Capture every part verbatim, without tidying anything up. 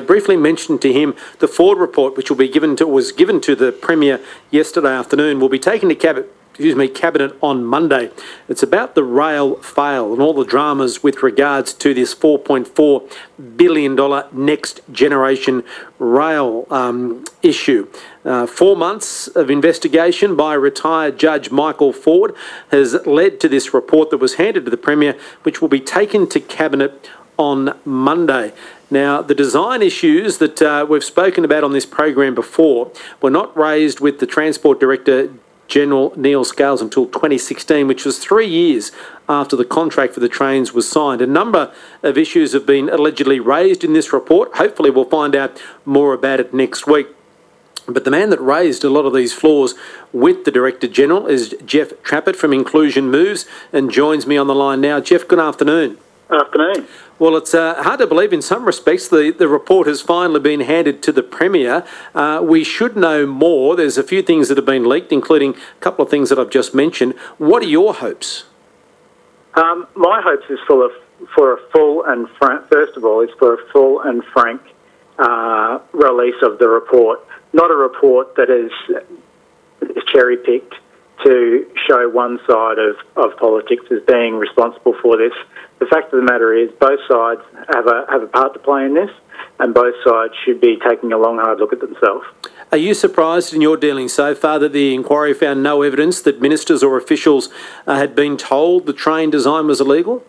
briefly mentioned to him the Ford report, which will be given to was given to the Premier yesterday afternoon, will be taken to cabinet. Excuse me, Cabinet on Monday. It's about the rail fail and all the dramas with regards to this four point four billion dollars next generation rail um, issue. Uh, four months of investigation by retired Judge Michael Ford has led to this report that was handed to the Premier, which will be taken to Cabinet on Monday. Now, the design issues that uh, we've spoken about on this program before were not raised with the Transport Director General Neil Scales until twenty sixteen, which was three years after the contract for the trains was signed. A number of issues have been allegedly raised in this report. Hopefully we'll find out more about it next week. But the man that raised a lot of these flaws with the Director General is Jeff Trappett from Inclusion Moves and joins me on the line now. Jeff, good afternoon. Afternoon. Well, it's uh, hard to believe in some respects the, the report has finally been handed to the Premier. Uh, we should know more. There's a few things that have been leaked, including a couple of things that I've just mentioned. What are your hopes? Um, my hopes is full of, for a full and frank, first of all, is for a full and frank uh, release of the report, not a report that is, is cherry-picked to show one side of, of politics as being responsible for this. The fact of the matter is both sides have a have a part to play in this, and both sides should be taking a long, hard look at themselves. Are you surprised in your dealings so far that the inquiry found no evidence that ministers or officials uh, had been told the train design was illegal?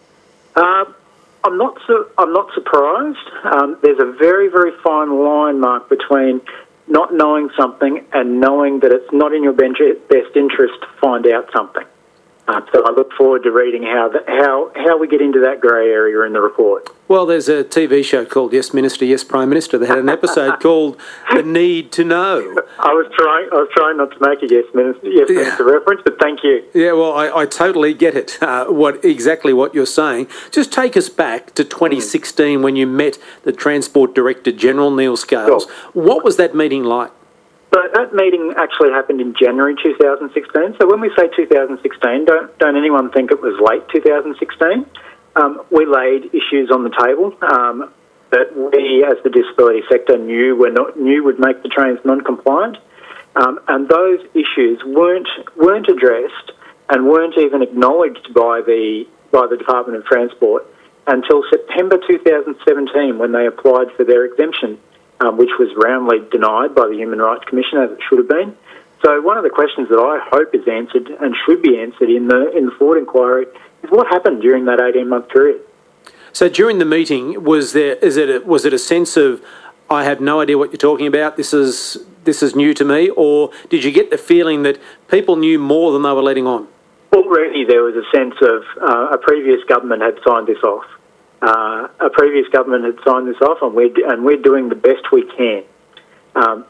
Uh, I'm not. Su- I'm not surprised. Um, there's a very, very fine line, Mark, between not knowing something and knowing that it's not in your best interest to find out something. Uh, so I look forward to reading how the, how how we get into that grey area in the report. Well, there's a T V show called Yes Minister, Yes Prime Minister. They had an episode called The Need to Know. I was trying I was trying not to make a Yes Minister, Yes Yeah. Minister reference, but thank you. Yeah, well, I, I totally get it, uh, what exactly what you're saying. Just take us back to twenty sixteen when you met the Transport Director General, Neil Scales. Sure. What was that meeting like? So that meeting actually happened in January two thousand sixteen. So when we say two thousand sixteen, don't don't anyone think it was late two thousand sixteen. Um, we laid issues on the table um, that we, as the disability sector, knew were not knew would make the trains non-compliant, um, and those issues weren't weren't addressed and weren't even acknowledged by the by the Department of Transport until September two thousand seventeen, when they applied for their exemption, um, which was roundly denied by the Human Rights Commission, as it should have been. So one of the questions that I hope is answered and should be answered in the in the Ford inquiry is what happened during that eighteen-month period. So during the meeting, was there is it a, was it a sense of, I have no idea what you're talking about, this is this is new to me, or did you get the feeling that people knew more than they were letting on? Already there was a sense of uh, a previous government had signed this off. Uh, a previous government had signed this off, and we're and we're doing the best we can. Um,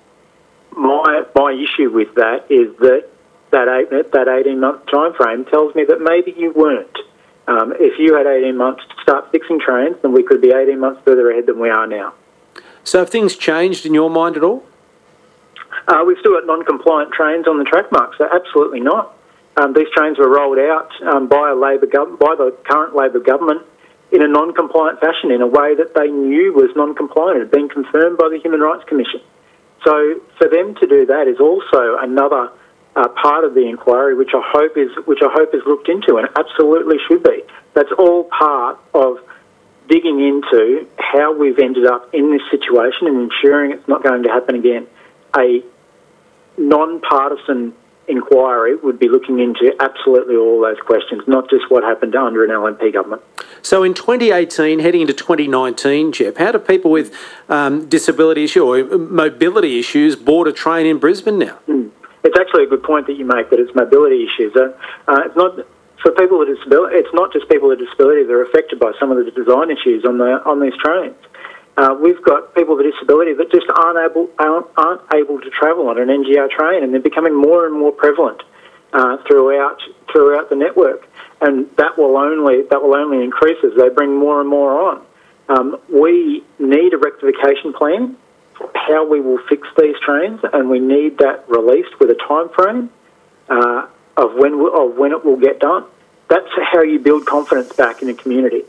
my my issue with that is that that eight, that eighteen month time frame tells me that maybe you weren't. Um, if you had eighteen months to start fixing trains, then we could be eighteen months further ahead than we are now. So have things changed in your mind at all? Uh, we've still got non-compliant trains on the track, Mark, so absolutely not. Um, these trains were rolled out um, by a Labor gov- by the current Labor government in a non-compliant fashion, in a way that they knew was non-compliant. It had been confirmed by the Human Rights Commission. So for them to do that is also another uh, part of the inquiry, which I hope is which I hope is looked into, and absolutely should be. That's all part of digging into how we've ended up in this situation and ensuring it's not going to happen again. A non-partisan inquiry would be looking into absolutely all those questions, not just what happened under an L N P government. So in twenty eighteen, heading into twenty nineteen, Jeff, how do people with um, disability issue or mobility issues board a train in Brisbane now? Mm. It's actually a good point that you make, that it's mobility issues. Uh, uh, it's not for people with disability. It's not just people with disability that are affected by some of the design issues on the on these trains. Uh, we've got people with disability that just aren't able aren't, aren't able to travel on an N G R train, and they're becoming more and more prevalent uh, throughout throughout the network, and that will only that will only increase as they bring more and more on. Um, we need a rectification plan for how we will fix these trains, and we need that released with a time frame uh, of when of when it will get done. That's how you build confidence back in the community.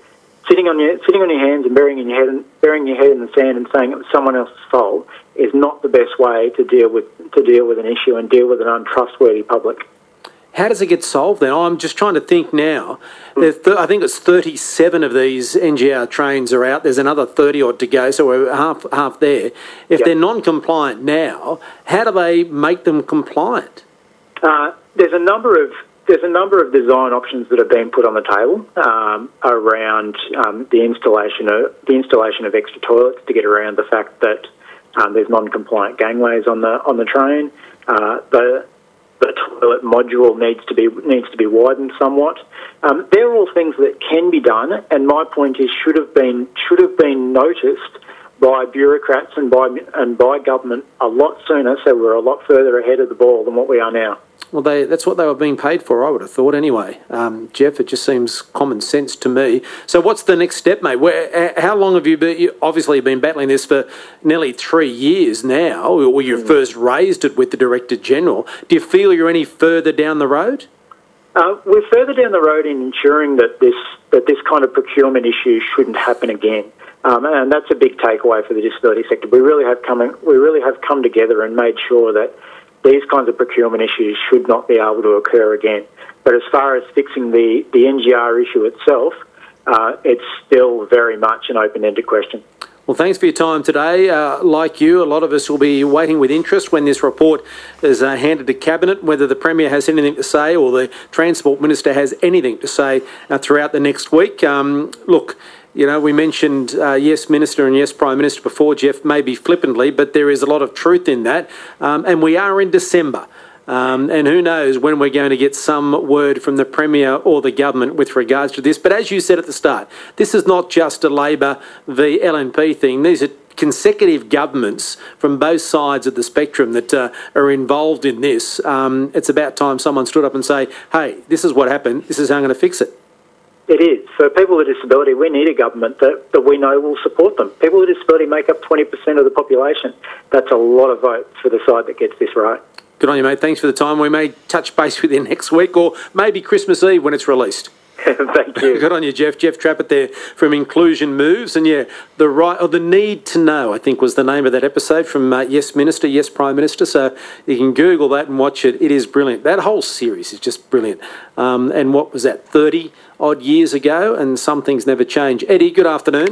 sitting on your sitting on your hands and burying in your head and burying your head in the sand and saying it was someone else's fault is not the best way to deal with to deal with an issue and deal with an untrustworthy public. How does it get solved then? I'm just trying to think now. There's th- I think it's thirty-seven of these N G R trains are out. There's another thirty odd to go, so we're half half there. If Yep. they're non-compliant now, how do they make them compliant? Uh, there's a number of there's a number of design options that have been put on the table um, around um, the installation of the installation of extra toilets to get around the fact that um, there's non-compliant gangways on the on the train. Uh, the the toilet module needs to be needs to be widened somewhat. Um, they're all things that can be done, and my point is should have been should have been noticed by bureaucrats and by and by government a lot sooner, so we're a lot further ahead of the ball than what we are now. Well, they, that's what they were being paid for, I would have thought anyway. Um, Jeff, it just seems common sense to me. So what's the next step, mate? Where, how long have you been, you obviously been battling this for nearly three years now, or you mm. first raised it with the Director-General. Do you feel you're any further down the road? Uh, we're further down the road in ensuring that this that this kind of procurement issue shouldn't happen again. Um, and that's a big takeaway for the disability sector. We really have come we really have come together and made sure that these kinds of procurement issues should not be able to occur again. But as far as fixing the, the N G R issue itself, uh, it's still very much an open-ended question. Well, thanks for your time today. Uh, like you, a lot of us will be waiting with interest when this report is uh, handed to Cabinet, whether the Premier has anything to say or the Transport Minister has anything to say uh, throughout the next week. Um, look, you know, we mentioned uh, yes Minister and yes Prime Minister before, Jeff, maybe flippantly, but there is a lot of truth in that. Um, and we are in December. Um, and who knows when we're going to get some word from the Premier or the government with regards to this. But as you said at the start, this is not just a Labor v L N P thing. These are consecutive governments from both sides of the spectrum that uh, are involved in this. Um, it's about time someone stood up and say, hey, this is what happened. This is how I'm going to fix it. It is. For people with disability, we need a government that, that we know will support them. People with disability make up twenty percent of the population. That's a lot of votes for the side that gets this right. Good on you, mate. Thanks for the time. We may touch base with you next week or maybe Christmas Eve when it's released. Thank you. Good on you, Jeff. Jeff Trappett there from Inclusion Moves. And yeah, the right or the need to know, I think was the name of that episode from uh, Yes Minister, Yes Prime Minister. So you can Google that and watch it. It is brilliant. That whole series is just brilliant. Um, and what was that, thirty odd years ago? And some things never change. Eddie, good afternoon.